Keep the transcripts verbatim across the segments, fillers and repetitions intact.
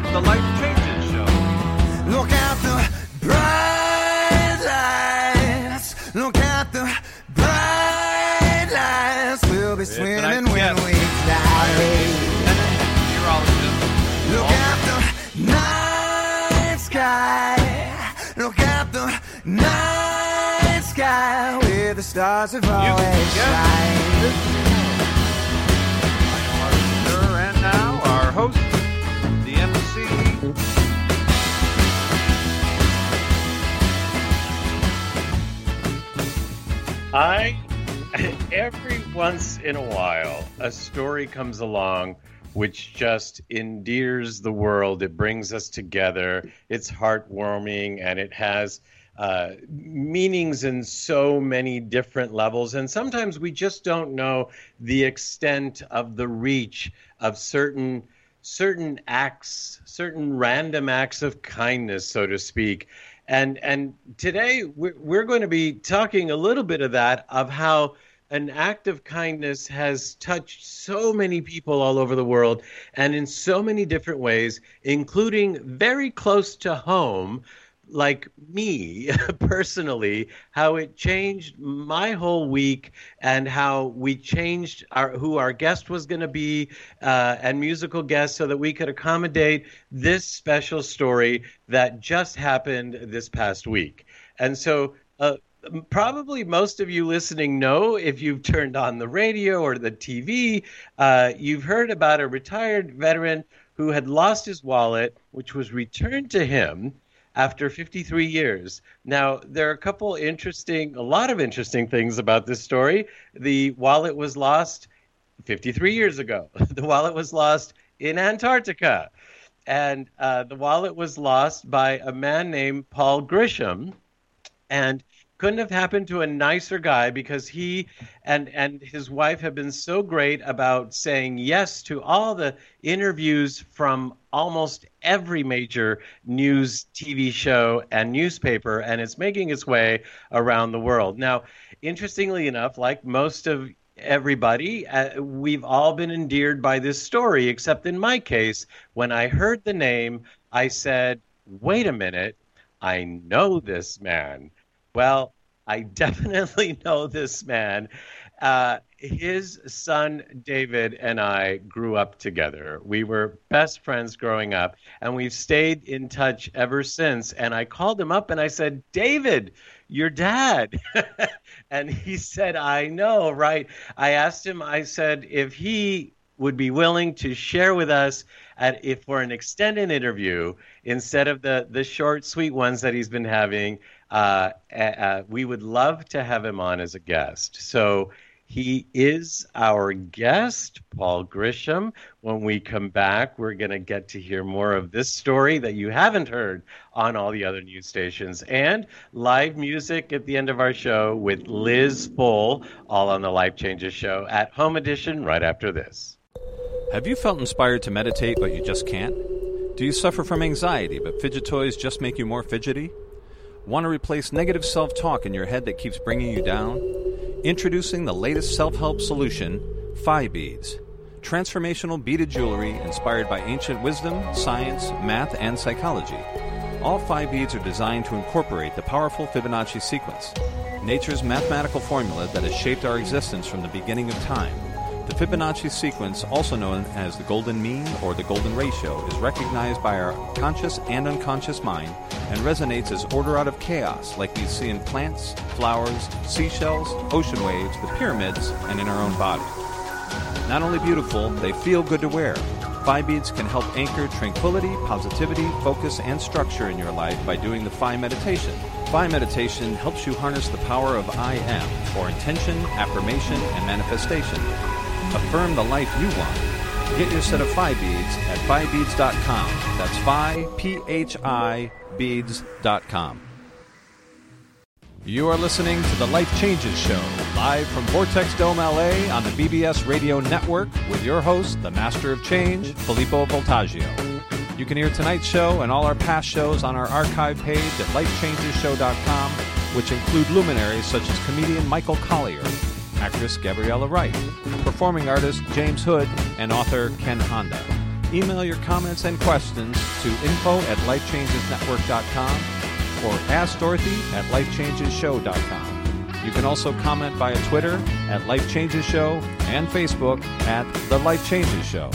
The Life Changes Show. Look at the bright lights. Look at the bright lights. We'll be swimming when we fly. Look at the night sky. Look at the night sky where the stars have always shined. And now our host, the M C. I, every once in a while, a story comes along which just endears the world. It brings us together. It's heartwarming, and it has uh, meanings in so many different levels. And sometimes we just don't know the extent of the reach of certain certain acts, certain random acts of kindness, so to speak. And and today we're, we're going to be talking a little bit of that, of how an act of kindness has touched so many people all over the world and in so many different ways, including very close to home, like me personally, how it changed my whole week and how we changed our who our guest was going to be uh, and musical guests so that we could accommodate this special story that just happened this past week. And so uh, probably most of you listening know, if you've turned on the radio or the T V, uh, you've heard about a retired veteran who had lost his wallet, which was returned to him after fifty-three years. Now, there are a couple interesting, a lot of interesting things about this story. The wallet was lost fifty-three years ago. The wallet was lost in Antarctica. And uh, the wallet was lost by a man named Paul Grisham. And couldn't have happened to a nicer guy, because he and and his wife have been so great about saying yes to all the interviews from almost every major news T V show and newspaper, and it's making its way around the world. Now, interestingly enough, like most of everybody, uh, we've all been endeared by this story, except in my case, when I heard the name, I said, wait a minute, I know this man. Well, I definitely know this man. Uh, his son, David, and I grew up together. We were best friends growing up, and we've stayed in touch ever since. And I called him up and I said, David, your dad. And he said, I know, right? I asked him, I said, if he would be willing to share with us at, if for an extended interview, instead of the, the short, sweet ones that he's been having, uh, uh, we would love to have him on as a guest. So he is our guest, Paul Grisham. When we come back, we're going to get to hear more of this story that you haven't heard on all the other news stations, and live music at the end of our show with Liz Full, all on the Life Changes Show at Home Edition right after this. Have you felt inspired to meditate, but you just can't? Do you suffer from anxiety, but fidget toys just make you more fidgety? Want to replace negative self-talk in your head that keeps bringing you down? Introducing the latest self-help solution, Phi Beads. Transformational beaded jewelry inspired by ancient wisdom, science, math, and psychology. All Phi Beads are designed to incorporate the powerful Fibonacci sequence, nature's mathematical formula that has shaped our existence from the beginning of time. The Fibonacci sequence, also known as the golden mean or the golden ratio, is recognized by our conscious and unconscious mind and resonates as order out of chaos, like we see in plants, flowers, seashells, ocean waves, the pyramids, and in our own body. Not only beautiful, they feel good to wear. Phi Beads can help anchor tranquility, positivity, focus, and structure in your life by doing the Phi meditation. Phi meditation helps you harness the power of I am, for intention, affirmation, and manifestation. Affirm the life you want. Get your set of Phi Beads at phi beads dot com. That's Phi, P H I, beads dot com. You are listening to The Life Changes Show, live from Vortex Dome, L A on the B B S Radio Network with your host, the Master of Change, Filippo Voltaggio. You can hear tonight's show and all our past shows on our archive page at life changes show dot com, which include luminaries such as comedian Michael Collier, actress Gabriella Wright, performing artist James Hood, and author Ken Honda. Email your comments and questions to info at life changes network dot com or ask Dorothy at life changes show dot com. You can also comment via Twitter at Life Changes Show and Facebook at The Life Changes Show.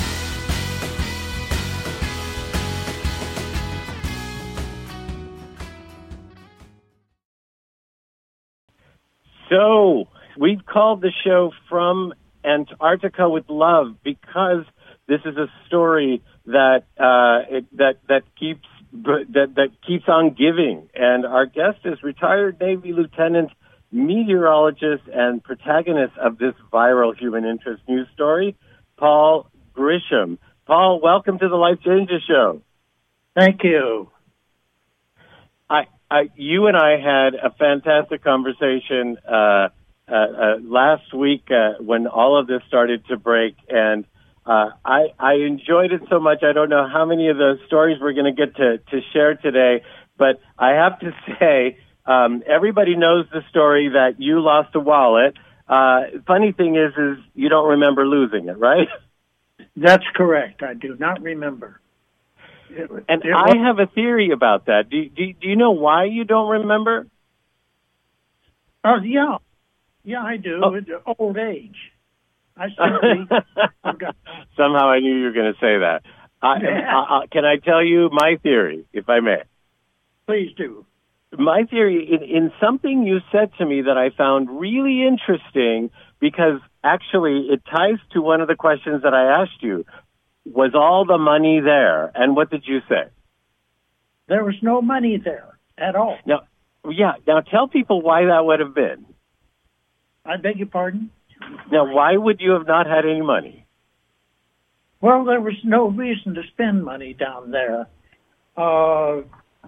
So, we've called the show From Antarctica with Love because this is a story that uh, it, that that keeps that that keeps on giving. And our guest is retired Navy Lieutenant, meteorologist, and protagonist of this viral human interest news story, Paul Grisham. Paul, welcome to the Life Changes Show. Thank you. I, I, you and I had a fantastic conversation uh, uh, uh, last week uh, when all of this started to break, and uh, I, I enjoyed it so much. I don't know how many of the stories we're going to get to to share today, but I have to say, um, everybody knows the story that you lost a wallet. Uh, funny thing is, is you don't remember losing it, right? That's correct. I do not remember. It, and it I was, have a theory about that. Do, do, do you know why you don't remember? Oh, yeah. Yeah, I do. Oh. It's old age. I simply forgot. Somehow I knew you were going to say that. I, Yeah. I, I, can I tell you my theory, if I may? Please do. My theory, in, in something you said to me that I found really interesting, because actually it ties to one of the questions that I asked you. Was all the money there? And what did you say? There was no money there at all. Now, yeah, now tell people why that would have been. I beg your pardon? Now, why would you have not had any money? Well, there was no reason to spend money down there. Uh,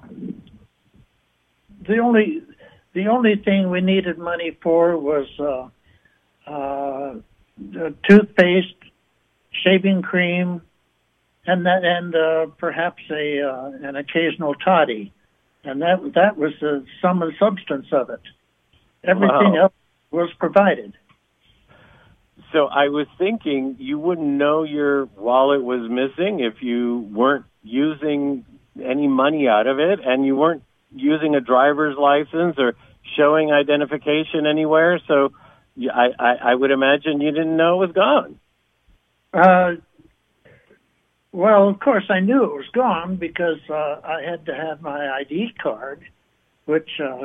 the only the only thing we needed money for was uh, uh, the toothpaste, shaving cream, and that, and uh, perhaps a uh, an occasional toddy, and that that was the sum and substance of it. Everything Wow. else was provided. So I was thinking you wouldn't know your wallet was missing if you weren't using any money out of it, and you weren't using a driver's license or showing identification anywhere. So I, I, I would imagine you didn't know it was gone. Uh, well, of course, I knew it was gone because uh, I had to have my I D card, which uh,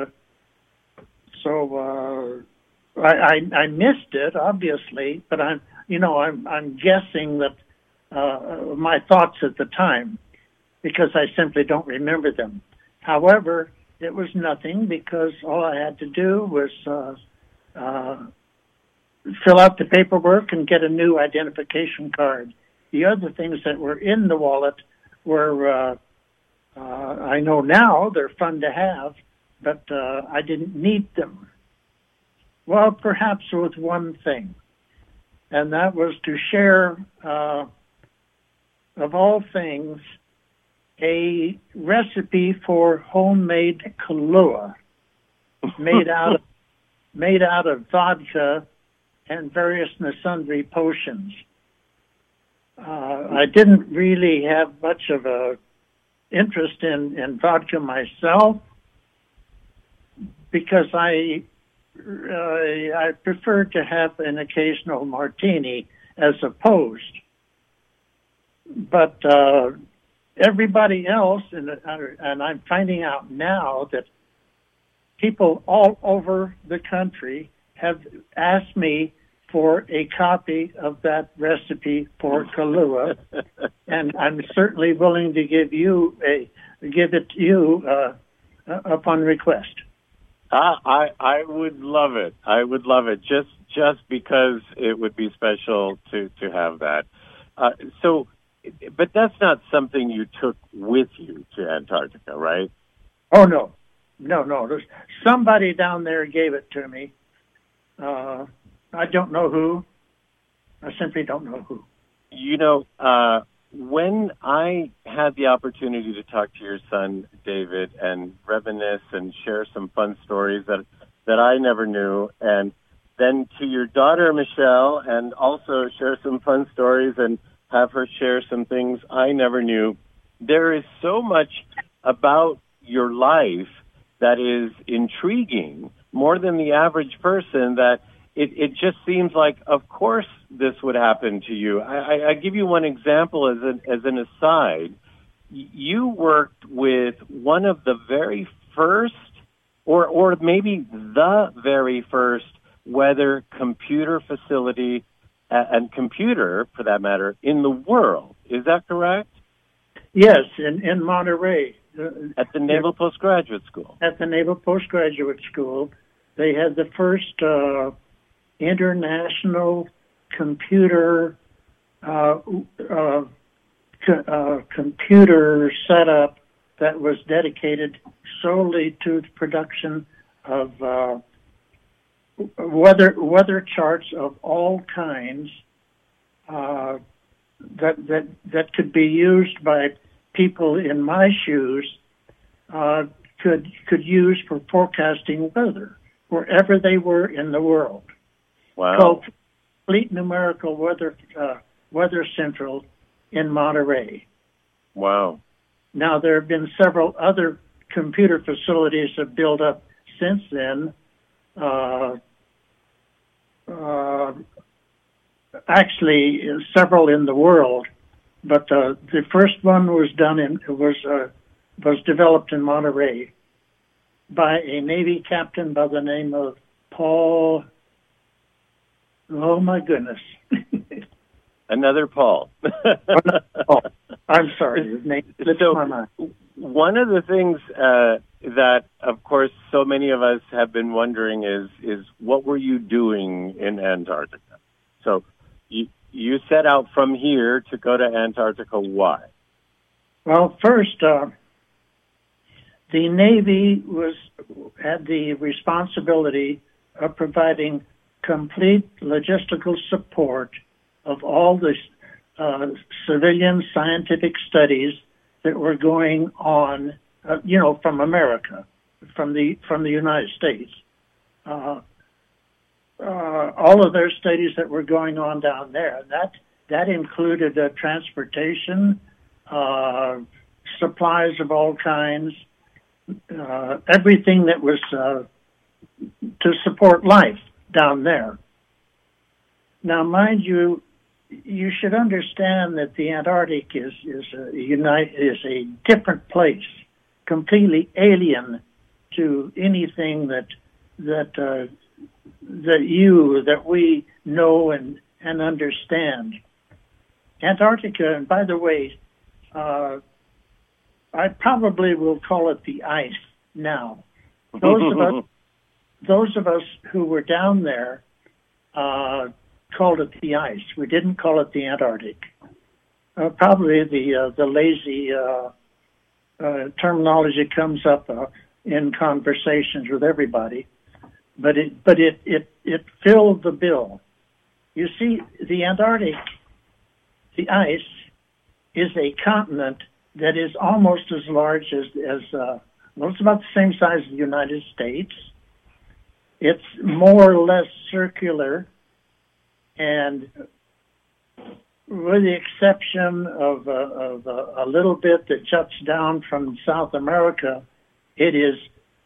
so uh, I, I I missed it, obviously. But I'm you know I'm I'm guessing that uh, my thoughts at the time, because I simply don't remember them. However, it was nothing because all I had to do was uh, uh, fill out the paperwork and get a new identification card. The other things that were in the wallet were, uh, uh, I know now they're fun to have, but uh, I didn't need them. Well, perhaps with one thing, and that was to share, uh, of all things, a recipe for homemade Kahlua made out of, made out of vodka and various and sundry potions. Uh, I didn't really have much of a interest in, in vodka myself because I uh, I preferred to have an occasional martini as opposed. But uh, everybody else, and, and I'm finding out now that people all over the country have asked me for a copy of that recipe for Kahlua, and I'm certainly willing to give you a give it to you uh, upon request. Ah, I I would love it. I would love it just just because it would be special to to have that. Uh, so, but that's not something you took with you to Antarctica, right? Oh no, no, no. There's somebody down there gave it to me. Uh, I don't know who. I simply don't know who. You know, uh, when I had the opportunity to talk to your son, David, and reminisce and share some fun stories that, that I never knew, and then to your daughter, Michelle, and also share some fun stories and have her share some things I never knew. There is so much about your life that is intriguing, more than the average person, that it, it just seems like, of course, this would happen to you. I, I, I give you one example as an, as an aside. You worked with one of the very first, or, or maybe the very first, weather computer facility uh, and computer, for that matter, in the world. Is that correct? Yes, in, in Monterey. Uh, at the Naval Postgraduate School. At the Naval Postgraduate School. They had the first uh, international computer uh, uh, co- uh, computer setup that was dedicated solely to the production of uh, weather weather charts of all kinds uh, that that that could be used by people in my shoes uh, could could use for forecasting weather wherever they were in the world. Wow! Called Fleet Numerical Weather uh, Weather Central in Monterey. Wow! Now there have been several other computer facilities that built up since then. Uh, uh, actually, several in the world. But uh, the first one was done in was uh, was developed in Monterey by a Navy captain by the name of Paul. Oh my goodness! Another Paul. Oh, I'm sorry. His name slipped so, my mind. One of the things uh, that, of course, so many of us have been wondering is is what were you doing in Antarctica? So. You, You set out from here to go to Antarctica. Why? Well, first, uh, the Navy was had the responsibility of providing complete logistical support of all the uh, civilian scientific studies that were going on, uh, you know, from America, from the from the United States. Uh, Uh, all of those studies that were going on down there. That that included uh, transportation, uh, supplies of all kinds, uh, everything that was uh, to support life down there. Now, mind you, you should understand that the Antarctic is is a unite is a different place, completely alien to anything that that. Uh, that you, that we know and, and understand. Antarctica, and by the way, uh, I probably will call it the ice now. Those of us, those of us who were down there uh, called it the ice. We didn't call it the Antarctic. Uh, probably the uh, the lazy uh, uh, terminology comes up uh, in conversations with everybody. But it, but it, it, it filled the bill. You see, the Antarctic, the ice, is a continent that is almost as large as, as uh, well, it's about the same size as the United States. It's more or less circular, and with the exception of, uh, of uh, a little bit that juts down from South America, it is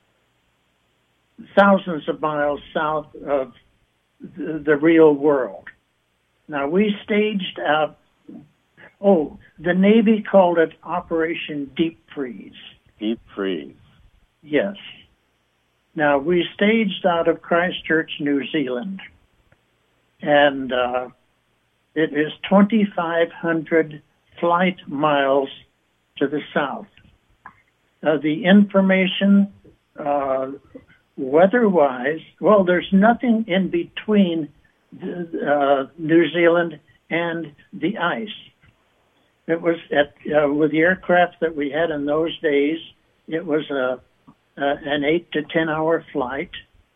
thousands of miles south of the, the real world. Now, we staged out, oh, the Navy called it Operation Deep Freeze. Deep Freeze. Yes. Now, we staged out of Christchurch, New Zealand, and uh, it is twenty-five hundred flight miles to the south. Uh, the information uh, weather-wise, well, there's nothing in between uh, New Zealand and the ice. It was at uh, with the aircraft that we had in those days. It was a, a an eight to ten hour flight,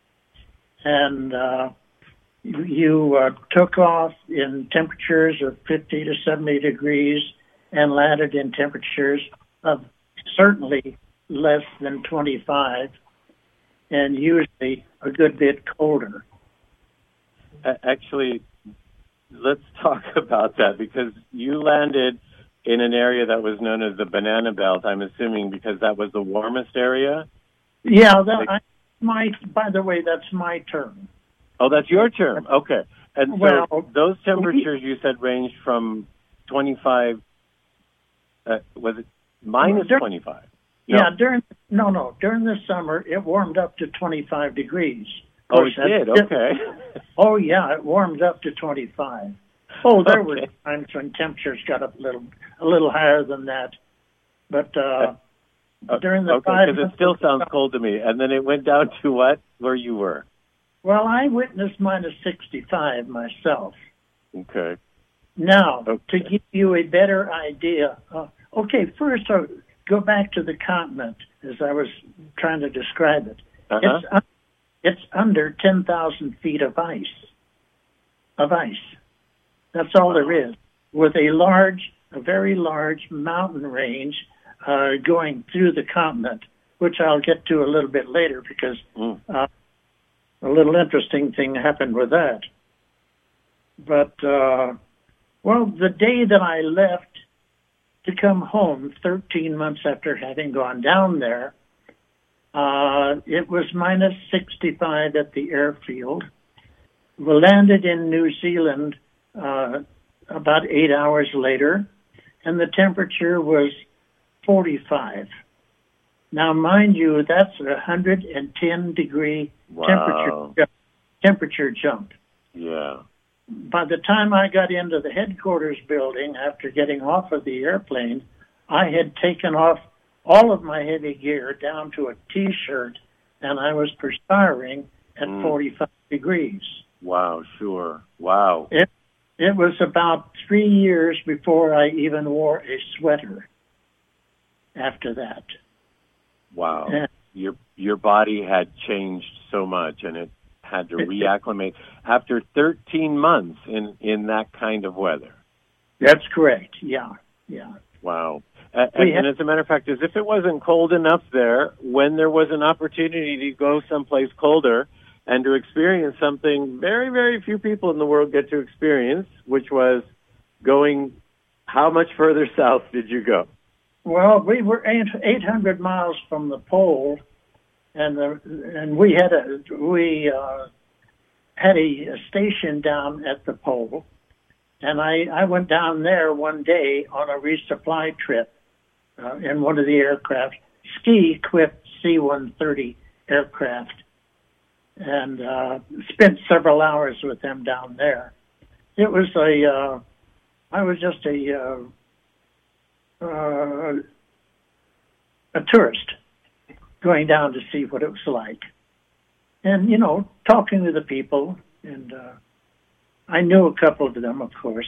and uh, you, you uh, took off in temperatures of fifty to seventy degrees and landed in temperatures of certainly less than twenty-five. And usually a good bit colder. Actually, let's talk about that, because you landed in an area that was known as the Banana Belt, I'm assuming because that was the warmest area? Yeah, that, like, I, my, by the way, that's my term. Oh, that's your term. Okay. And so well, those temperatures you said ranged from twenty-five, uh, was it minus during, twenty-five? No. Yeah, during, no, no, during the summer, it warmed up to twenty-five degrees. Of course, oh, it did? Okay. Oh, yeah, it warmed up to twenty-five. Oh, there okay. were times when temperatures got up a little, a little higher than that. But uh, uh, during the okay, five... because it still sounds cold to me. And then it went down to what? Where you were? Well, I witnessed minus sixty-five myself. Okay. Now, okay. to give you a better idea, uh, okay, first I'll go back to the continent as I was trying to describe it. Uh-huh. It's, un- it's under ten thousand feet of ice, of ice. That's all wow. there is, with a large, a very large mountain range uh, going through the continent, which I'll get to a little bit later because mm. uh, a little interesting thing happened with that. But, uh, well, the day that I left to come home, thirteen months after having gone down there, uh, it was minus sixty-five at the airfield. We landed in New Zealand uh, about eight hours later, and the temperature was forty-five. Now, mind you, that's a one hundred ten degree wow. temperature temperature jump. Yeah. By the time I got into the headquarters building after getting off of the airplane, I had taken off all of my heavy gear down to a T-shirt, and I was perspiring at mm. forty-five degrees. Wow, sure. Wow. It, it was about three years before I even wore a sweater after that. Wow. And your your body had changed so much, and it had to reacclimate after thirteen months in, in that kind of weather. That's correct. Yeah, yeah. Wow. And, and, and as a matter of fact, as if it wasn't cold enough there, when there was an opportunity to go someplace colder and to experience something very, very few people in the world get to experience, which was going, how much further south did you go? Well, we were eight hundred miles from the pole, and the, and we had a we uh, had a, a station down at the pole, and I, I went down there one day on a resupply trip uh, in one of the aircraft, ski-equipped C one thirty aircraft, and uh, spent several hours with them down there. It was a uh, I was just a uh, Uh, a tourist going down to see what it was like. And, you know, talking to the people, and uh, I knew a couple of them, of course.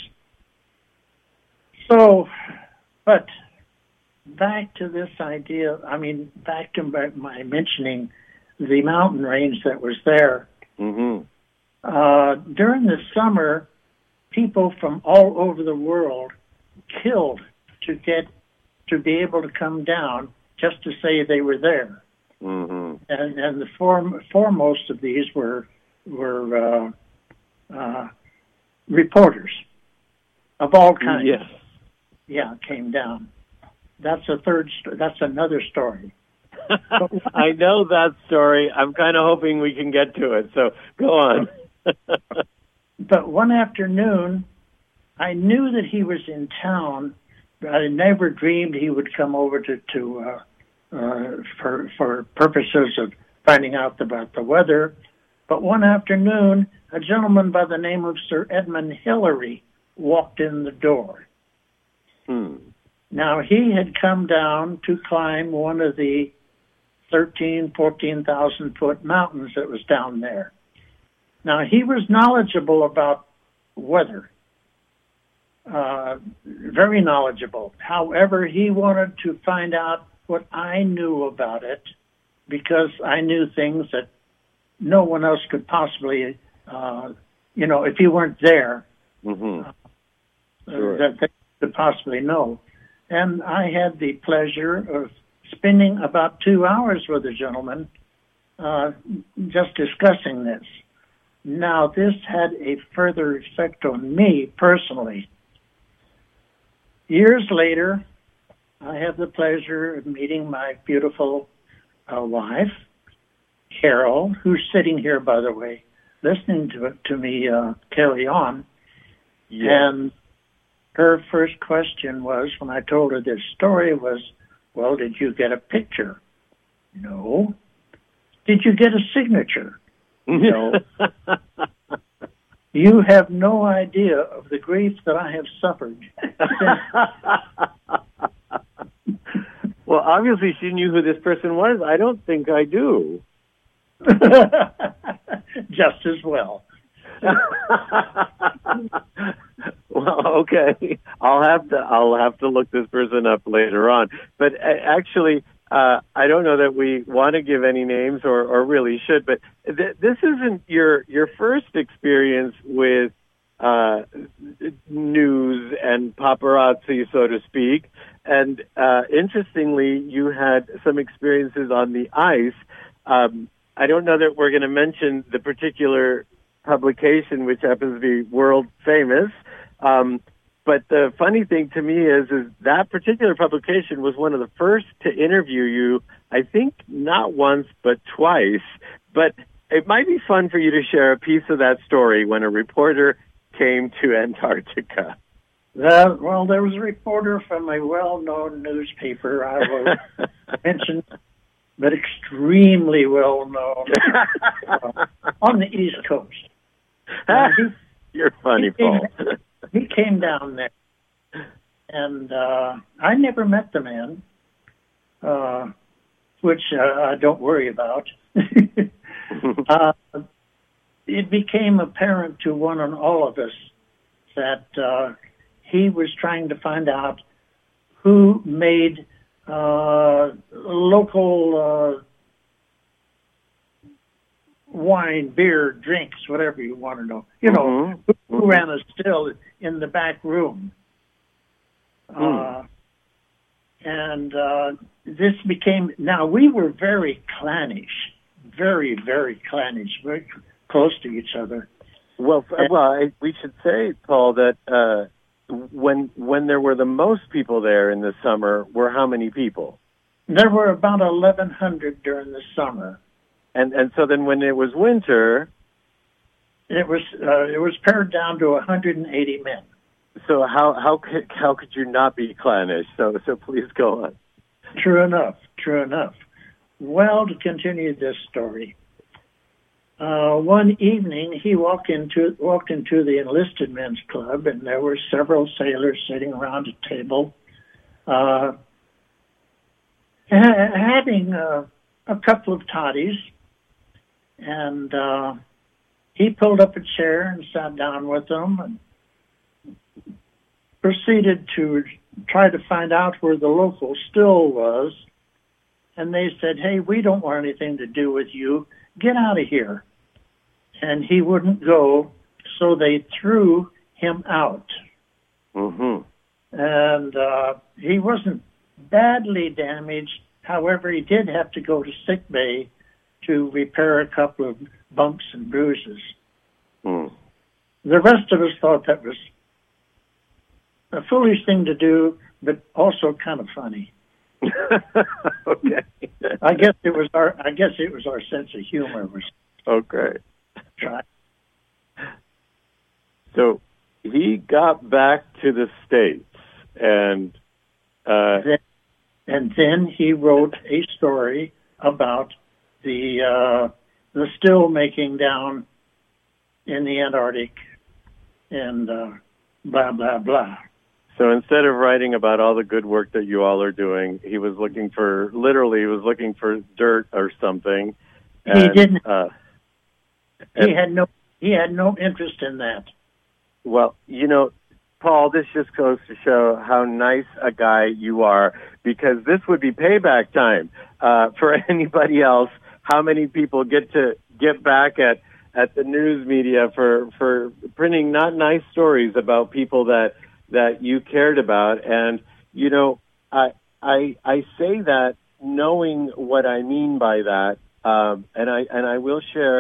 So, but back to this idea, I mean, back to my, my mentioning the mountain range that was there. Mm-hmm. Uh, during the summer, people from all over the world killed to get to be able to come down just to say they were there. Mm-hmm. And, and the form, foremost of these were were uh, uh, reporters of all kinds. Yes. Yeah, came down. That's a third. St- that's another story. I know that story. I'm kind of hoping we can get to it. So go on. But one afternoon, I knew that he was in town. I never dreamed he would come over to, to uh, uh, for for purposes of finding out about the weather. But one afternoon, a gentleman by the name of Sir Edmund Hillary walked in the door. Hmm. Now, he had come down to climb one of the thirteen, fourteen thousand foot mountains that was down there. Now, he was knowledgeable about weather. Uh, very knowledgeable. However, he wanted to find out what I knew about it because I knew things that no one else could possibly, uh, you know, if you weren't there, mm-hmm. uh, sure. that they could possibly know. And I had the pleasure of spending about two hours with the gentleman uh, just discussing this. Now, this had a further effect on me personally. Years later, I have the pleasure of meeting my beautiful uh, wife, Carol, who's sitting here, by the way, listening to to me uh, carry on. Yes. And her first question was, when I told her this story, was, well, did you get a picture? No. Did you get a signature? No. You have no idea of the grief that I have suffered. Well, obviously she knew who this person was. I don't think I do. Just as well. Well, okay. I'll have to I'll have to look this person up later on. But uh, actually, uh, I don't know that we want to give any names, or, or really should. But th- this isn't your your first experience with uh, news and paparazzi, so to speak. And uh, interestingly, you had some experiences on the ice. Um, I don't know that we're going to mention the particular publication, which happens to be world famous. Um, but the funny thing to me is, is that particular publication was one of the first to interview you, I think not once, but twice. But it might be fun for you to share a piece of that story when a reporter came to Antarctica. Uh, well, there was a reporter from a well-known newspaper I will mention, but extremely well-known uh, on the East Coast. Uh, he, You're funny, he came, Paul. He came down there, and uh, I never met the man, uh, which uh, I don't worry about. uh, it became apparent to one and all of us that uh, he was trying to find out who made uh, local uh, wine, beer, drinks, whatever you want to know. You know, Mm-hmm. who, who ran a still in the back room. Mm. Uh, and uh, this became, now we were very clannish, very, very clannish, very close to each other. Well, f- well, I, we should say, Paul, that uh, when when there were the most people there in the summer, were how many people? There were about eleven hundred during the summer. And and so then when it was winter, It was uh, it was pared down to one hundred eighty men. so how how could how could you not be clannish? So so please go on. True enough, true enough. Well, to continue this story, uh, one evening he walked into walked into the enlisted men's club, and there were several sailors sitting around a table, uh, ha- having uh, a couple of toddies, and uh, he pulled up a chair and sat down with them and proceeded to try to find out where the local still was. And they said, hey, we don't want anything to do with you. Get out of here. And he wouldn't go, so they threw him out. Mm-hmm. And uh, he wasn't badly damaged. However, he did have to go to sick bay to repair a couple of bumps and bruises. Mm. The rest of us thought that was a foolish thing to do, but also kind of funny. Okay. I guess it was our I guess it was our sense of humor was Okay. trying. So he got back to the States, and uh, Then, and then he wrote a story about the uh, the still making down in the Antarctic and uh, blah blah blah. so instead of writing about all the good work that you all are doing, he was looking for, literally, he was looking for dirt or something. And, He didn't. Uh, He and- had no he had no interest in that. Well, you know, Paul, this just goes to show how nice a guy you are, because this would be payback time uh, for anybody else. How many people get to get back at, at the news media for, for printing not nice stories about people that that you cared about? And, you know, I I I say that knowing what I mean by that, um, and I and I will share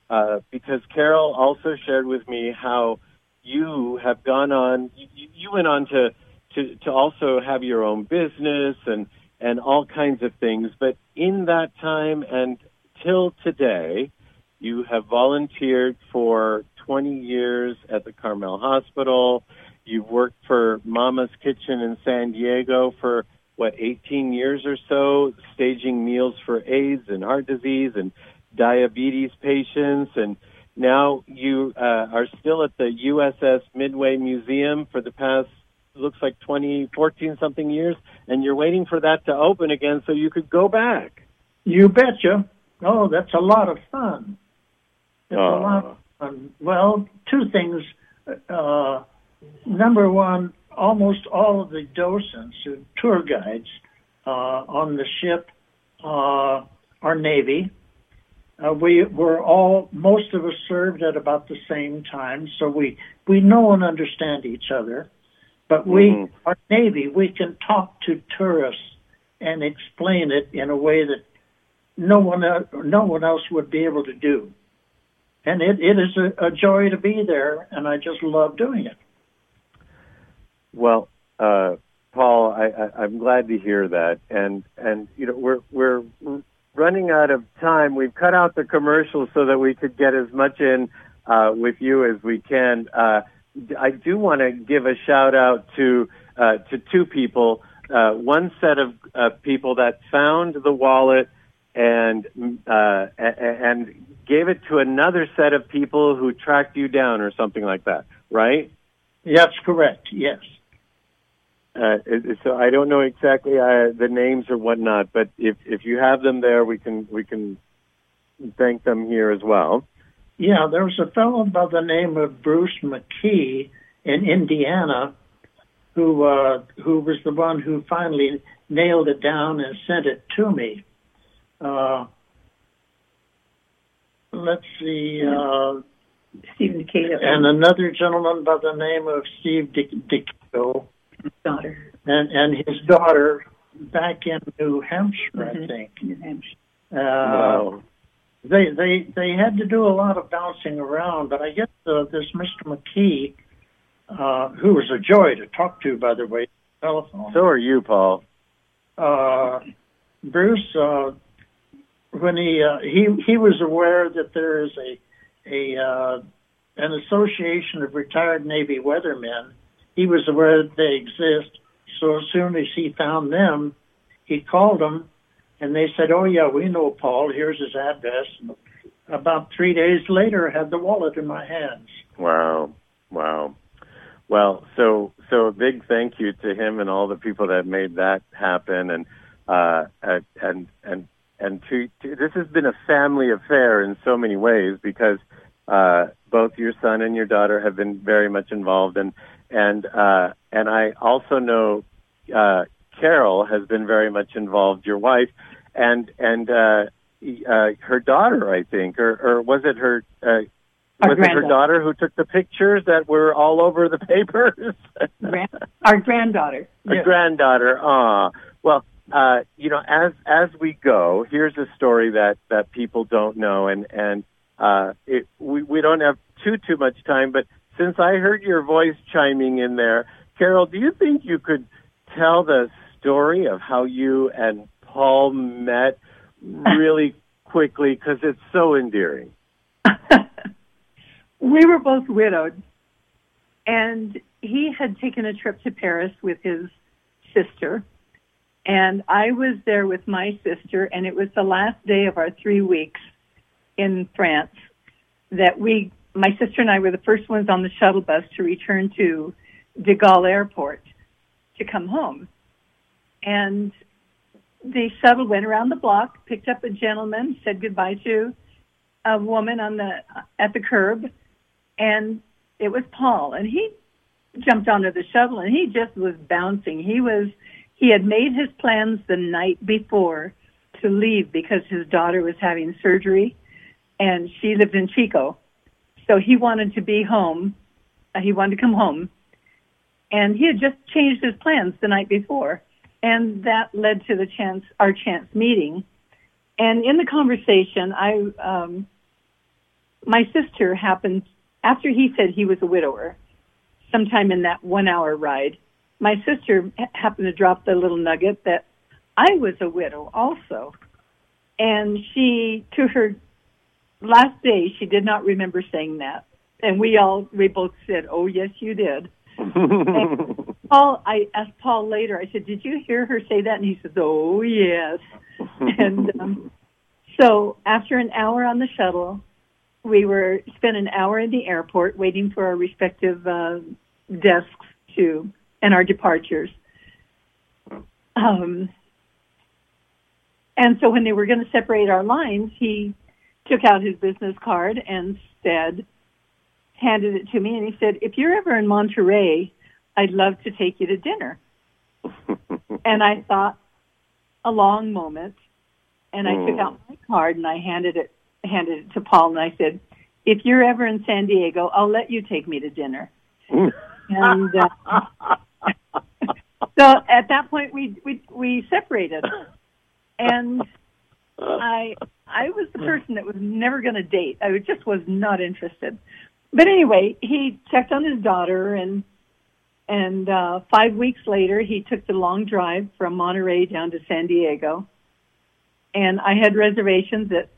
uh, because Carol also shared with me how you have gone on, you, you went on to, to, to also have your own business and, and all kinds of things. But in that time and till today, you have volunteered for twenty years at the Carmel Hospital. You've worked for Mama's Kitchen in San Diego for, what, eighteen years or so, staging meals for AIDS and heart disease and diabetes patients. And now you uh, are still at the U S S Midway Museum for the past, looks like twenty, fourteen something years, and you're waiting for that to open again so you could go back. You betcha. Oh, that's a lot of fun. It's Oh. a lot of fun. Well, two things. Uh, number one, almost all of the docents, or tour guides uh, on the ship uh, are Navy. Uh, we were all, most of us served at about the same time, so we, we know and understand each other. But we Mhm. are Navy. We can talk to tourists and explain it in a way that no one else, no one else would be able to do. And it, it is a, a joy to be there, and I just love doing it. Well, uh, Paul, I, I, I'm glad to hear that. And, and you know, we're, we're running out of time. We've cut out the commercials so that we could get as much in uh, with you as we can. Uh, I do want to give a shout out to uh, to two people. Uh, one set of uh, people that found the wallet and uh, and gave it to another set of people who tracked you down or something like that, right? That's correct, yes. Uh, it- so I don't know exactly uh, the names or whatnot, but if, if you have them there, we can we can thank them here as well. Yeah, there was a fellow by the name of Bruce McKee in Indiana who uh, who was the one who finally nailed it down and sent it to me. Uh, let's see, uh, Steve Decato. and another gentleman by the name of Steve Decato, daughter. and, and his daughter back in New Hampshire, Mhm. I think. New Hampshire. Uh, Wow. They they they had to do a lot of bouncing around, but I guess uh, this Mister McKee, uh, who was a joy to talk to, by the way, telephone. So are you, Paul. Uh, Bruce, uh, when he uh, he he was aware that there is a a uh, an association of retired Navy weathermen. He was aware that they exist. So as soon as he found them, he called them. And they said, "Oh yeah, we know Paul. Here's his address." And about three days later, I had the wallet in my hands. Wow. Wow. Well, so so a big thank you to him and all the people that made that happen. And uh, and and and to, to this has been a family affair in so many ways because uh, both your son and your daughter have been very much involved. And and uh, and I also know. Uh, Carol has been very much involved, your wife, and and uh, uh, her daughter, I think, or, or was it her? Uh, Our was it her granddaughter. daughter who took the pictures that were all over the papers? Grand- our granddaughter. Her Yeah. granddaughter. Ah, well, uh, you know, as as we go, here's a story that that people don't know, and and uh, it, we we don't have too too much time, but since I heard your voice chiming in there, Carol, do you think you could tell the story of how you and Paul met really quickly, because it's so endearing? We were both widowed, and he had taken a trip to Paris with his sister, and I was there with my sister, and it was the last day of our three weeks in France that we, my sister and I were the first ones on the shuttle bus to return to de Gaulle Airport to come home. And the shuttle went around the block, picked up a gentleman, said goodbye to a woman on the at the curb, and it was Paul. And he jumped onto the shuttle, and he just was bouncing. He was he had made his plans the night before to leave because his daughter was having surgery, and she lived in Chico, so he wanted to be home. Uh, he wanted to come home, and he had just changed his plans the night before. And that led to the chance, our chance meeting. And in the conversation, I, um, my sister happened, after he said he was a widower, sometime in that one-hour ride, my sister happened to drop the little nugget that I was a widow also. And she, to her last day, she did not remember saying that. And we all, we both said, oh, yes, you did. And Paul, I asked Paul later, I said, did you hear her say that? And he said, oh, yes. And um, so after an hour on the shuttle, we were spent an hour in the airport waiting for our respective uh, desks to, and our departures. Um, and so when they were going to separate our lines, he took out his business card and said, handed it to me, and he said, if you're ever in Monterey, I'd love to take you to dinner. And I thought a long moment, and I mm. took out my card and I handed it handed it to Paul, and I said, if you're ever in San Diego, I'll let you take me to dinner. And uh, so at that point, we we we separated, and I I was the person that was never going to date. I just was not interested. But anyway, he checked on his daughter, and and uh, five weeks later, he took the long drive from Monterey down to San Diego, and I had reservations at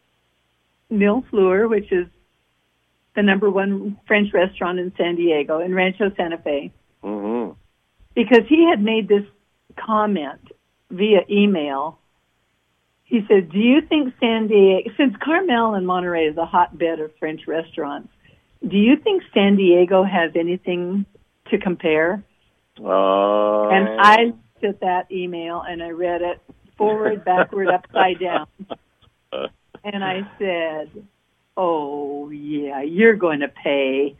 Mille Fleurs, which is the number one French restaurant in San Diego, in Rancho Santa Fe, mm-hmm. because he had made this comment via email. He said, do you think San Diego, since Carmel and Monterey is a hotbed of French restaurants, do you think San Diego has anything to compare? Oh. And I looked at that email and I read it forward, backward, upside down. And I said, oh, yeah, you're going to pay.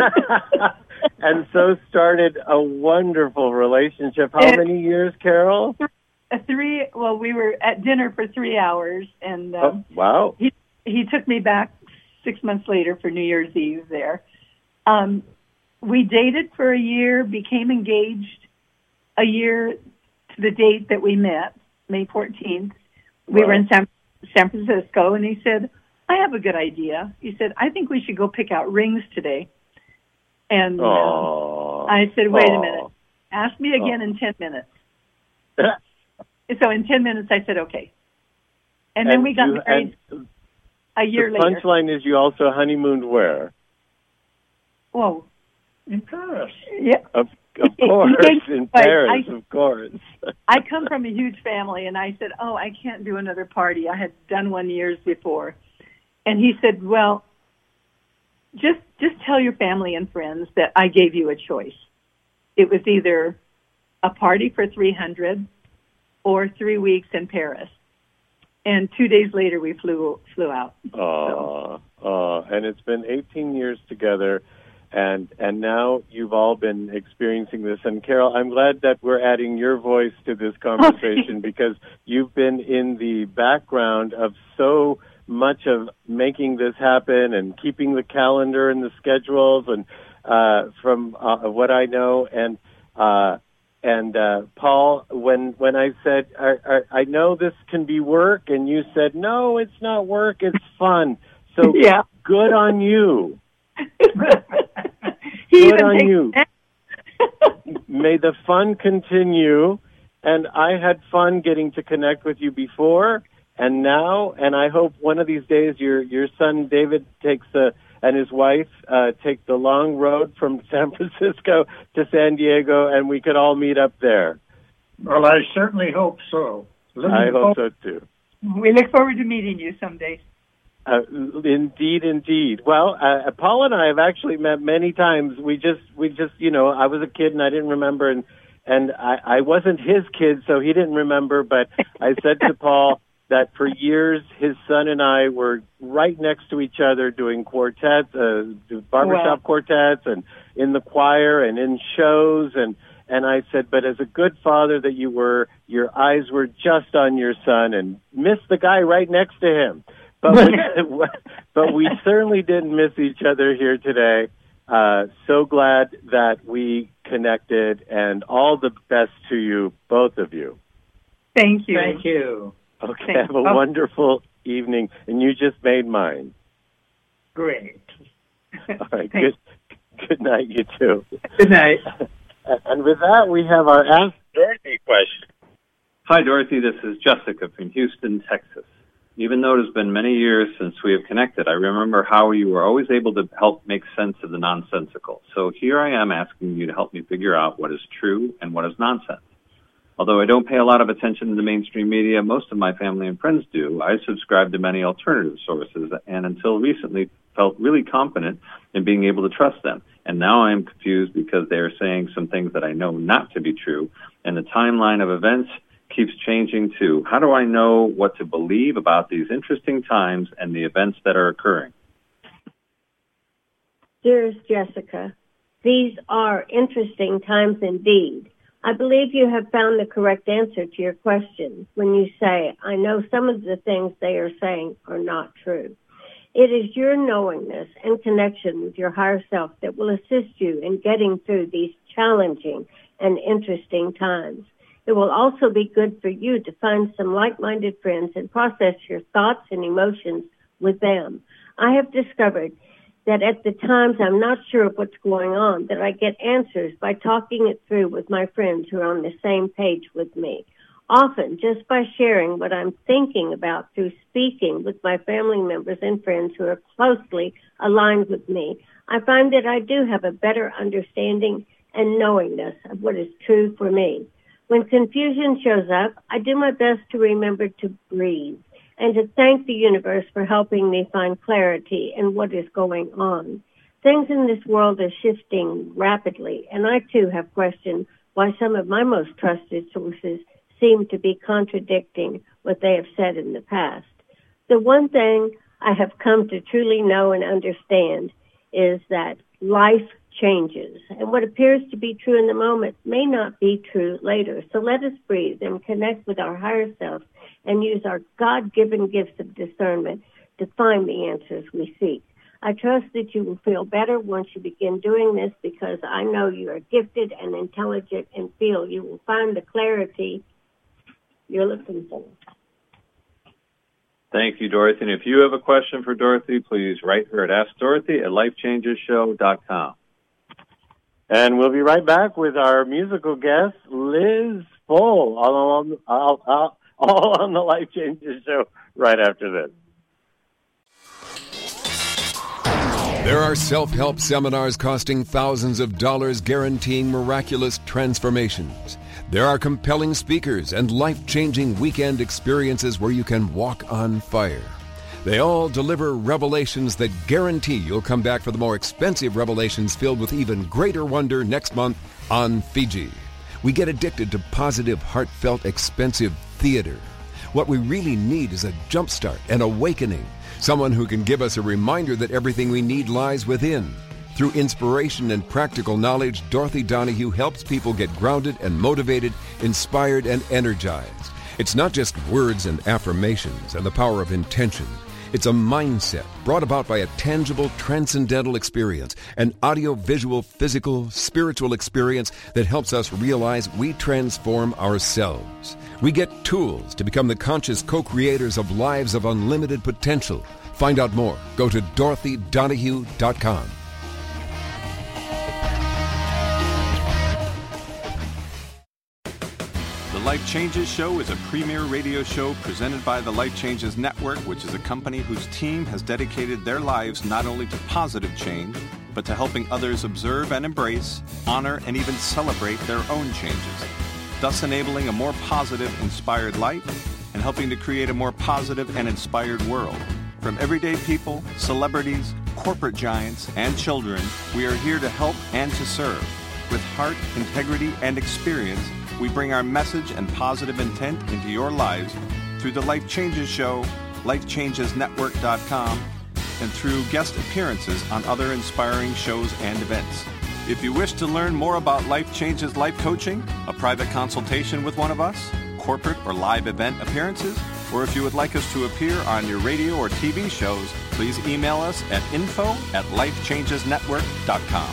And so started a wonderful relationship. How it, many years, Carol? Three. Well, we were at dinner for three hours. And um, oh, wow. He, he took me back six months later for New Year's Eve there. Um, we dated for a year, became engaged a year to the date that we met, May fourteenth. We wow. were in San, San Francisco, and he said, I have a good idea. He said, I think we should go pick out rings today. And um, I said, wait Aww. a minute. Ask me again Aww. in ten minutes. So in ten minutes, I said, okay. And, and then we got you, married a year the later. The punchline is you also honeymooned where? Whoa. In Paris. Yeah. Of, of course, in Paris, I, of course. I come from a huge family, and I said, oh, I can't do another party. I had done one years before. And he said, well, just just tell your family and friends that I gave you a choice. It was either a party for three hundred or three weeks in Paris. And two days later, we flew flew out. Oh, so. uh, and it's been eighteen years together, and and now you've all been experiencing this. And Carol, I'm glad that we're adding your voice to this conversation because you've been in the background of so much of making this happen and keeping the calendar and the schedules, and uh, from uh, what I know, and uh, and uh, Paul, when when I said I, I, I know this can be work, and you said no, it's not work, it's fun. So yeah. good on you. He good on you. May the fun continue, and I had fun getting to connect with you before. And now, and I hope one of these days your your son David takes the and his wife uh, take the long road from San Francisco to San Diego, and we could all meet up there. Well, I certainly hope so. Looking I hope forward. so too. We look forward to meeting you someday. Uh, indeed, indeed. Well, uh, Paul and I have actually met many times. We just, we just, you know, I was a kid and I didn't remember, and and I, I wasn't his kid, so he didn't remember. But I said to Paul that for years his son and I were right next to each other doing quartets, uh, barbershop wow. quartets, and in the choir and in shows. And, and I said, but as a good father that you were, your eyes were just on your son and missed the guy right next to him. But we, but we certainly didn't miss each other here today. Uh, so glad that we connected, and all the best to you, both of you. Thank you. Thank you. Okay, have a wonderful evening, and you just made mine. great. All right. Good. Good night, you too. Good night. And with that, we have our Ask Dorothy question. Hi, Dorothy. This is Jessica from Houston, Texas. Even though it has been many years since we have connected, I remember how you were always able to help make sense of the nonsensical. So here I am asking you to help me figure out what is true and what is nonsense. Although I don't pay a lot of attention to the mainstream media, most of my family and friends do. I subscribe to many alternative sources, and until recently felt really confident in being able to trust them. And now I am confused because they are saying some things that I know not to be true, and the timeline of events keeps changing too. How do I know what to believe about these interesting times and the events that are occurring? Dearest Jessica, these are interesting times indeed. I believe you have found the correct answer to your question when you say, I know some of the things they are saying are not true. It is your knowingness and connection with your higher self that will assist you in getting through these challenging and interesting times. It will also be good for you to find some like-minded friends and process your thoughts and emotions with them. I have discovered that at the times I'm not sure of what's going on, that I get answers by talking it through with my friends who are on the same page with me. Often, just by sharing what I'm thinking about through speaking with my family members and friends who are closely aligned with me, I find that I do have a better understanding and knowingness of what is true for me. When confusion shows up, I do my best to remember to breathe and to thank the universe for helping me find clarity in what is going on. Things in this world are shifting rapidly, and I too have questioned why some of my most trusted sources seem to be contradicting what they have said in the past. The one thing I have come to truly know and understand is that life changes, and what appears to be true in the moment may not be true later. So let us breathe and connect with our higher self and use our God-given gifts of discernment to find the answers we seek. I trust that you will feel better once you begin doing this, because I know you are gifted and intelligent and feel you will find the clarity you're looking for. Thank you, Dorothy. And if you have a question for Dorothy, please write her at ask dorothy at life changes show dot com. And we'll be right back with our musical guest, Liz Full, all on, all, all, all on the Life Changes Show right after this. There are self-help seminars costing thousands of dollars guaranteeing miraculous transformations. There are compelling speakers and life-changing weekend experiences where you can walk on fire. They all deliver revelations that guarantee you'll come back for the more expensive revelations filled with even greater wonder next month on Fiji. We get addicted to positive, heartfelt, expensive theater. What we really need is a jumpstart, an awakening, someone who can give us a reminder that everything we need lies within. Through inspiration and practical knowledge, Dorothy Donahue helps people get grounded and motivated, inspired and energized. It's not just words and affirmations and the power of intention. It's a mindset brought about by a tangible, transcendental experience, an audio-visual, physical, spiritual experience that helps us realize we transform ourselves. We get tools to become the conscious co-creators of lives of unlimited potential. Find out more. Go to dorothy donahue dot com. The Life Changes Show is a premier radio show presented by the Life Changes Network, which is a company whose team has dedicated their lives not only to positive change, but to helping others observe and embrace, honor, and even celebrate their own changes, thus enabling a more positive, inspired life and helping to create a more positive and inspired world. From everyday people, celebrities, corporate giants, and children, we are here to help and to serve. With heart, integrity, and experience, we bring our message and positive intent into your lives through the Life Changes Show, life changes network dot com, and through guest appearances on other inspiring shows and events. If you wish to learn more about Life Changes Life Coaching, a private consultation with one of us, corporate or live event appearances, or if you would like us to appear on your radio or T V shows, please email us at info at life changes network dot com.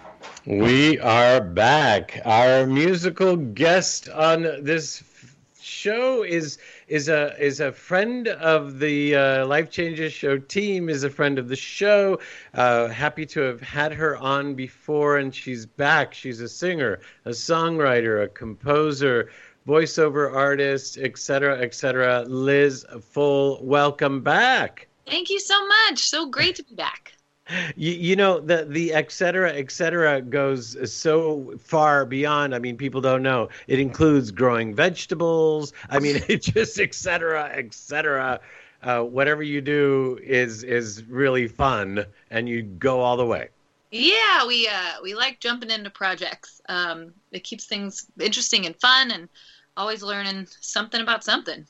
We are back. Our musical guest on this show is is a is a friend of the uh, Life Changes Show team, is a friend of the show. Uh, happy to have had her on before, and she's back. She's a singer, a songwriter, a composer, voiceover artist, et cetera, et cetera. Liz Full, welcome back. Thank you so much. So great to be back. You, you know, the, the et cetera, et cetera goes so far beyond. I mean, people don't know. It includes growing vegetables. I mean, it just et cetera, et cetera. Uh, whatever you do is is really fun, and you go all the way. Yeah, we uh, we like jumping into projects. Um, it keeps things interesting and fun, and always learning something about something.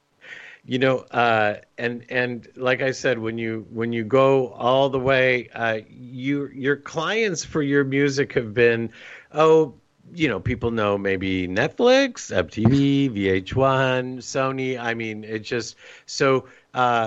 You know, uh, and and like I said, when you when you go all the way, uh, you your clients for your music have been, oh, you know, people know maybe Netflix, M T V, V H one, Sony. I mean, it just so uh,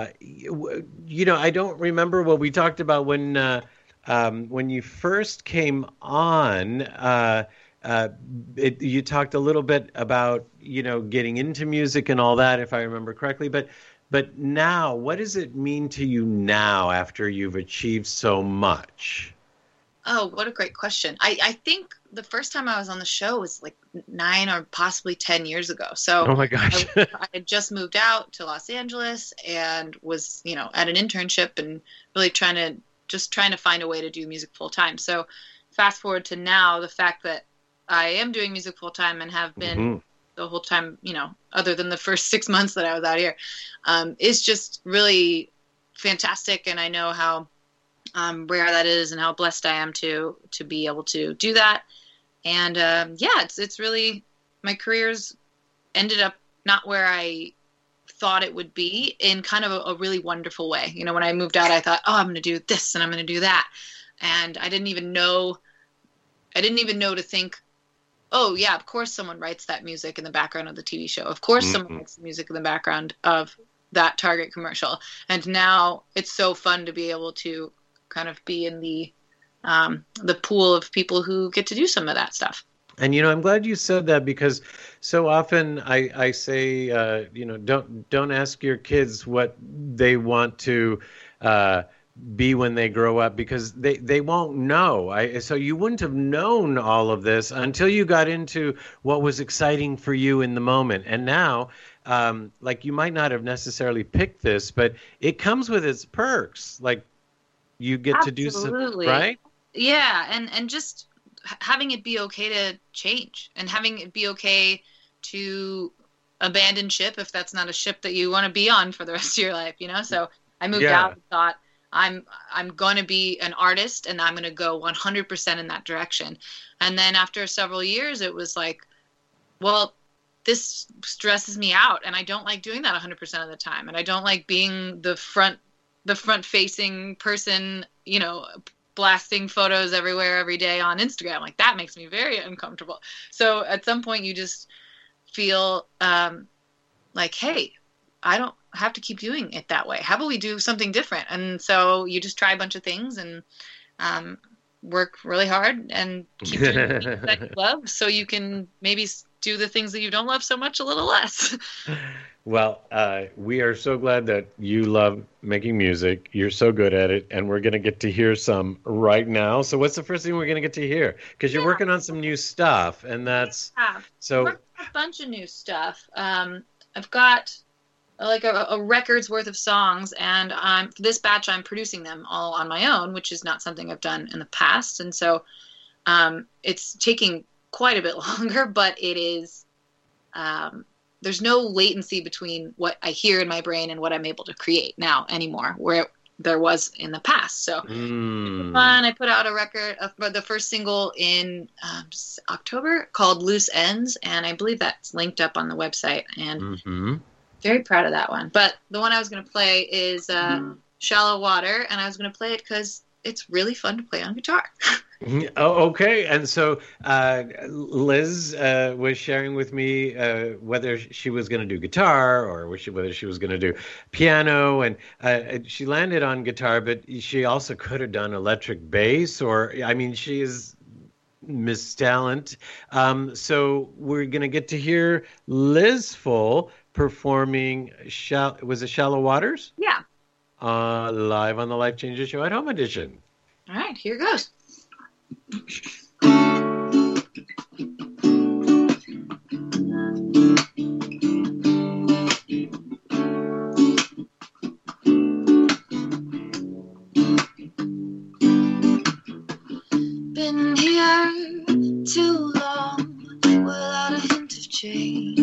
you know, I don't remember what we talked about when uh, um, when you first came on. Uh, Uh, it, you talked a little bit about, you know, getting into music and all that, if I remember correctly. But but now, what does it mean to you now after you've achieved so much? Oh, what a great question. I, I think the first time I was on the show was like nine or possibly ten years ago. So oh my gosh. I, I had just moved out to Los Angeles and was, you know, at an internship and really trying to just trying to find a way to do music full time. So fast forward to now, the fact that I am doing music full time and have been mm-hmm. the whole time, you know, other than the first six months that I was out here, um, is just really fantastic. And I know how um, rare that is and how blessed I am to to be able to do that. And um, yeah, it's it's really, my career's ended up not where I thought it would be, in kind of a, a really wonderful way. You know, when I moved out, I thought, oh, I'm going to do this and I'm going to do that. And I didn't even know, I didn't even know to think, oh, yeah, of course someone writes that music in the background of the T V show. Of course mm-hmm. someone writes the music in the background of that Target commercial. And now it's so fun to be able to kind of be in the um, the pool of people who get to do some of that stuff. And, you know, I'm glad you said that, because so often I, I say, uh, you know, don't don't ask your kids what they want to uh be when they grow up, because they, they won't know. I, so you wouldn't have known all of this until you got into what was exciting for you in the moment. And now, um, like, you might not have necessarily picked this, but it comes with its perks. Like, you get Absolutely. to do something, right? Yeah, and, and just having it be okay to change, and having it be okay to abandon ship if that's not a ship that you want to be on for the rest of your life, you know? So I moved yeah. out and thought, I'm I'm going to be an artist, and I'm going to go one hundred percent in that direction. And then after several years, it was like, well, this stresses me out, and I don't like doing that one hundred percent of the time. And I don't like being the front the front facing person, you know, blasting photos everywhere every day on Instagram. Like, that makes me very uncomfortable. So at some point you just feel um, like, hey, I don't have to keep doing it that way. How about we do something different? And so you just try a bunch of things and um, work really hard and keep doing the things that you love, so you can maybe do the things that you don't love so much a little less. Well, uh, we are so glad that you love making music. You're so good at it, and we're going to get to hear some right now. So what's the first thing we're going to get to hear? Because you're yeah. working on some new stuff, and that's yeah. so a bunch of new stuff. Um, I've got like a, a record's worth of songs, and I'm, for this batch I'm producing them all on my own, which is not something I've done in the past. And so um, it's taking quite a bit longer, but it is, um, there's no latency between what I hear in my brain and what I'm able to create now anymore, where there was in the past. So mm. fun. I put out a record, uh, the first single in um, October called Loose Ends, and I believe that's linked up on the website. And mm-hmm. very proud of that one. But the one I was going to play is uh, Shallow Water, and I was going to play it because it's really fun to play on guitar. Oh, okay. And so uh, Liz uh, was sharing with me uh, whether she was going to do guitar or whether she was going to do piano. And uh, she landed on guitar, but she also could have done electric bass. Or, I mean, she is Miss Talent. Um, so we're going to get to hear Liz Full performing, shall, was it Shallow Waters? Yeah. Uh, live on the Life Changes Show at Home edition. All right, here goes. Been here too long without a hint of change.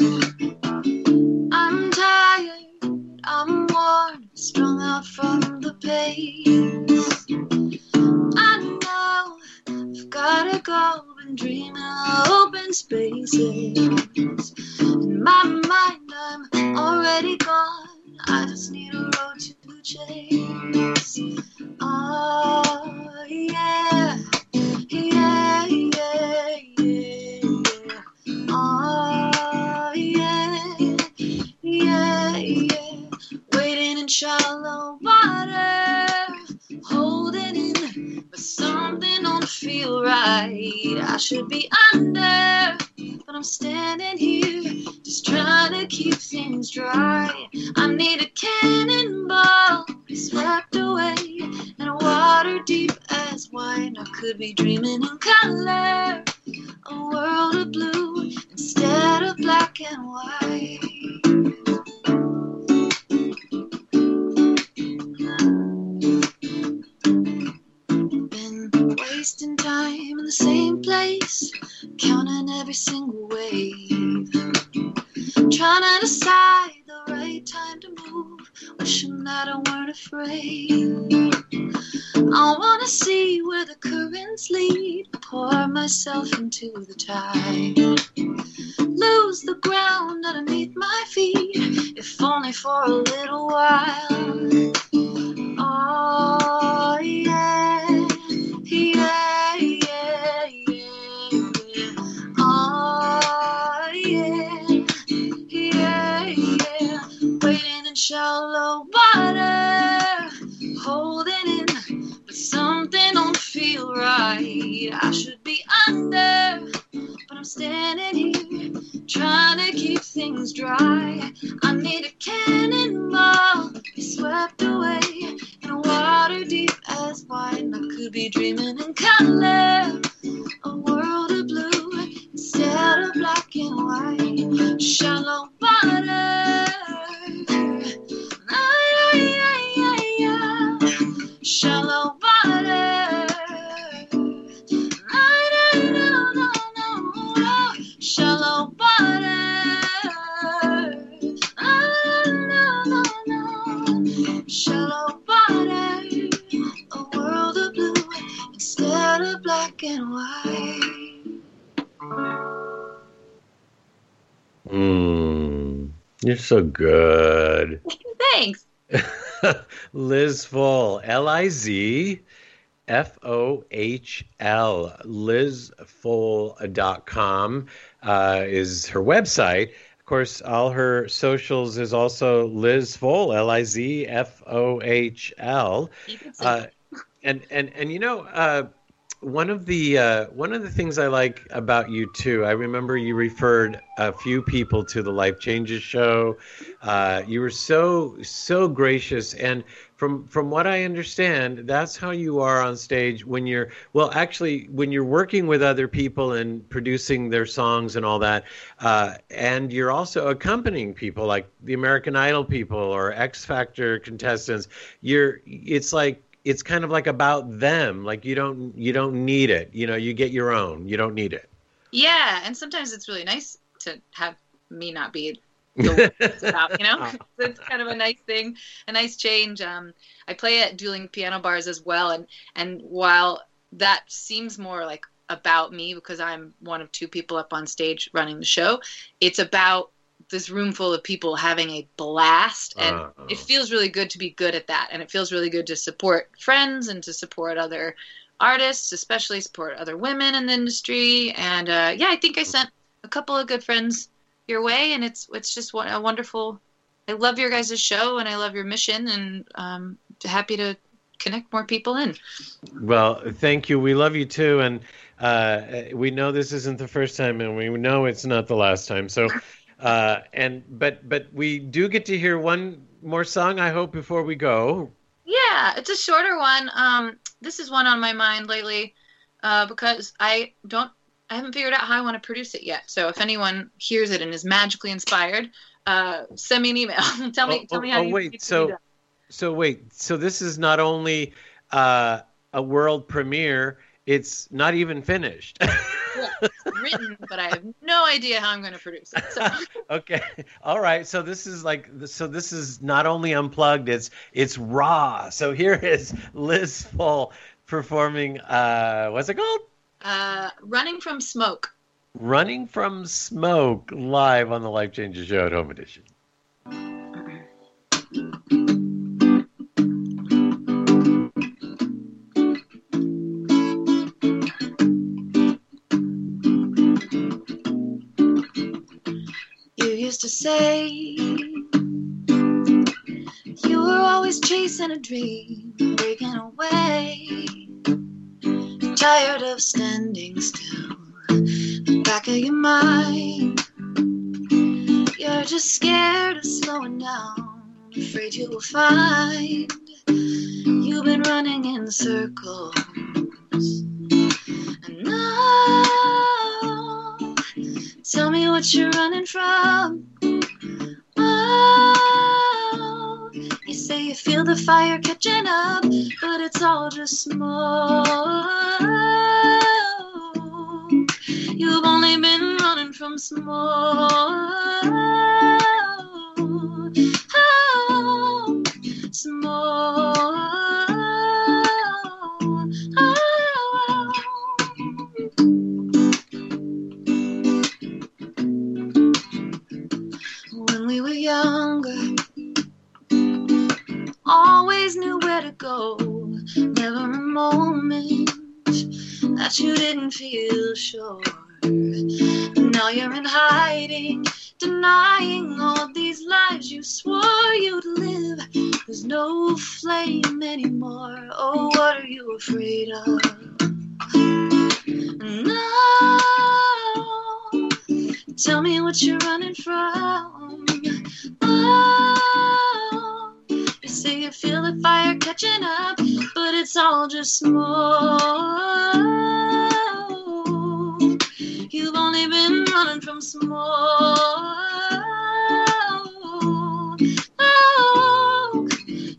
I'm tired, I'm worn, strung out from the pace. I know I've gotta go, been dreaming of open spaces. In my mind, I'm already gone. I just need a road to chase. Oh, yeah. Yeah, yeah, yeah, yeah. Oh, yeah, yeah, yeah. Waiting in shallow water, holding in, but something don't feel right. I should be under, but I'm standing here, just trying to keep things dry. I need a cannonball, be swept away, and water deep as wine. I could be dreaming in color, a world of blue instead of black and white. Been wasting time in the same place, counting every single wave, trying to decide the right time to move, wishing that I weren't afraid. I wanna see where the currents lead, pour myself into the tide, lose the ground underneath my feet, if only for a little while. Oh yeah, yeah, yeah, yeah, yeah. Oh yeah, yeah, yeah. Waiting in shallow water, holding in, but something don't feel right. I should be under, but I'm standing here, trying to keep things dry. I need a cannonball, be swept away, in water deep as wine. I could be dreaming in color, a world of blue instead of black and white. Shallow water, ah, yeah, yeah, yeah. Shallow water, ah, no, no, no, no, no. Shallow water, ah, no, no, no. Shallow water, a world of blue instead of black and white. Mm, you're so good. Thanks. Liz Full, L I Z F O H L, liz full dot com uh, is her website. Of course, all her socials is also Liz Full, L I Z F O H L. Uh, and, and, and, you know, uh, one of the uh, one of the things I like about you too, I remember you referred a few people to the Life Changes show. Uh, you were so so gracious, and from from what I understand, that's how you are on stage when you're well, actually, when you're working with other people and producing their songs and all that, uh, and you're also accompanying people like the American Idol people or X Factor contestants. You're it's like. It's kind of like about them. Like you don't you don't need it. You know, you get your own. You don't need it. Yeah, and sometimes it's really nice to have me not be the one it's about, you know? It's kind of a nice thing, a nice change. Um, I play at dueling piano bars as well, and, and while that seems more like about me because I'm one of two people up on stage running the show, it's about this room full of people having a blast, and uh, it feels really good to be good at that, and it feels really good to support friends and to support other artists, especially support other women in the industry. And uh, yeah, I think I sent a couple of good friends your way, and it's it's just a wonderful. I love your guys' show, and I love your mission, and um, happy to connect more people in. Well, thank you. We love you too, and uh, we know this isn't the first time, and we know it's not the last time. So, uh, and but but we do get to hear one more song, I hope, before we go. Yeah, it's a shorter one. Um, this is one on my mind lately uh, because I don't, I haven't figured out how I want to produce it yet. So if anyone hears it and is magically inspired, uh, send me an email. tell me, oh, tell me oh, how oh, you wait, need so, to do that. So wait, so this is not only uh, a world premiere, it's not even finished. Yeah, it's written, but I have no idea how I'm going to produce it. So. Okay, all right. So this is like, so this is not only unplugged; it's it's raw. So here is Liz Full performing. Uh, what's it called? Uh, Running from Smoke. Running from Smoke, live on the Life Changes Show at Home Edition. Used to say you were always chasing a dream, breaking away, tired of standing still. Back of your mind, you're just scared of slowing down, afraid you will find you've been running in circles. And now, tell me what you're running from. Oh, you say you feel the fire catching up, but it's all just smoke. You've only been running from smoke. Oh, smoke. When we were younger, always knew where to go. Never a moment that you didn't feel sure. Now you're in hiding, denying all these lives you swore you'd live. There's no flame anymore. Oh, what are you afraid of? No, tell me what you're running from. Oh, you say you feel the fire catching up, but it's all just smoke. You've only been running from smoke. Oh,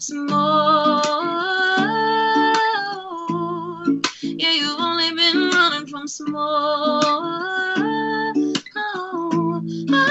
smoke. Yeah, you've only been running from smoke. Oh, oh.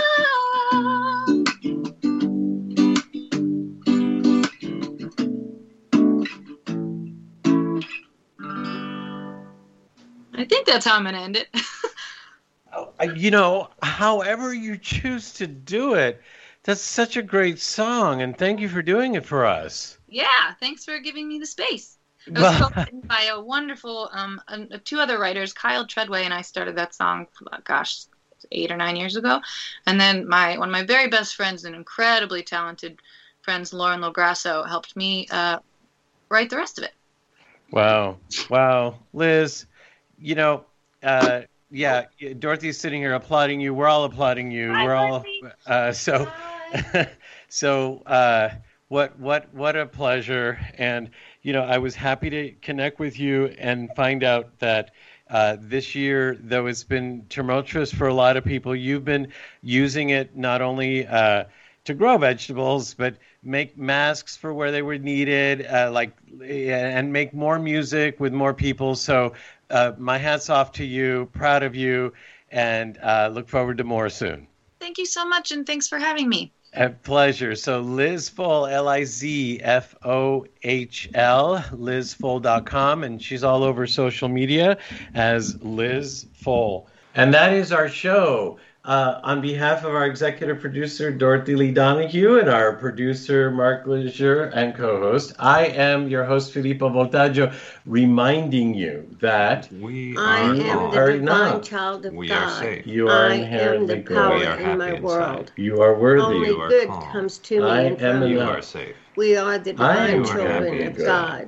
I think that's how I'm going to end it. You know, however you choose to do it, that's such a great song, and thank you for doing it for us. Yeah, thanks for giving me the space. It was Well- co-written by a wonderful, um, uh, two other writers, Kyle Treadway, and I started that song, gosh, eight or nine years ago. And then my one of my very best friends and incredibly talented friends, Lauren Lograsso, helped me uh, write the rest of it. Wow. Wow. Liz, you know, uh, yeah, Dorothy's sitting here applauding you. We're all applauding you. We're all uh, so so uh, what what what a pleasure. And you know, I was happy to connect with you and find out that uh, this year, though it's been tumultuous for a lot of people, you've been using it not only uh, to grow vegetables, but make masks for where they were needed, uh, like, and make more music with more people. So uh, my hat's off to you, proud of you, and uh, look forward to more soon. Thank you so much, and thanks for having me. A pleasure. So Liz Full, L I Z F O H L, liz full dot com, and she's all over social media as Liz Full. And that is our show. Uh, on behalf of our executive producer, Dorothy Lee Donahue, and our producer, Mark Leisure, and co-host, I am your host, Filippo Voltaggio, reminding you that we I are, am the are divine not. child of We God. are safe. You are I am inherently the good. power We are in happy my inside. world. You are worthy. Only You are good calm. comes to me I and am from enough. You you. are safe. We are the I divine am children happy of good. God.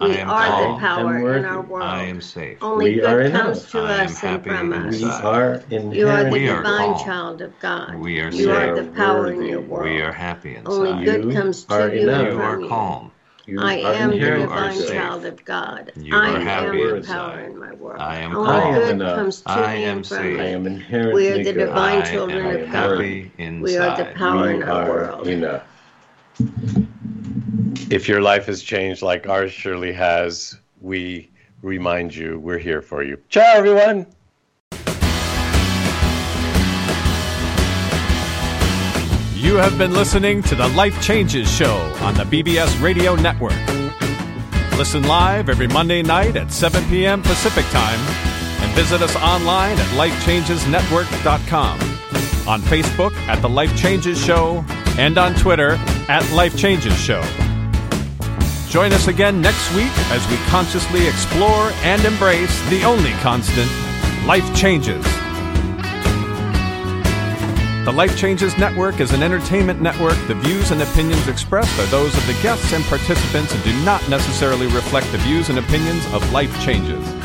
We I am are calm the power and worthy. in our world. I am safe. Only We are good enough. comes to I am us and happy from us. inside. We are You are the inherently divine calm. child of God. We are You are safe. the power in your world. We are happy inside. Only good comes to are you enough. and You are from you. calm. You I are am the inherently divine safe. child of God. You I are am happy the inside. power in my world. I am Only calm. good enough. comes to I me am and from safe. me. I am We inherently are the good. divine I children am of God. happy We are the inside. power We in our are world. enough. If your life has changed like ours surely has, we remind you we're here for you. Ciao, everyone. You have been listening to the Life Changes Show on the B B S Radio Network. Listen live every Monday night at seven p.m. Pacific Time and visit us online at life changes network dot com, on Facebook at The Life Changes Show, and on Twitter at Life Changes Show. Join us again next week as we consciously explore and embrace the only constant, life changes. The Life Changes Network is an entertainment network. The views and opinions expressed are those of the guests and participants and do not necessarily reflect the views and opinions of Life Changes.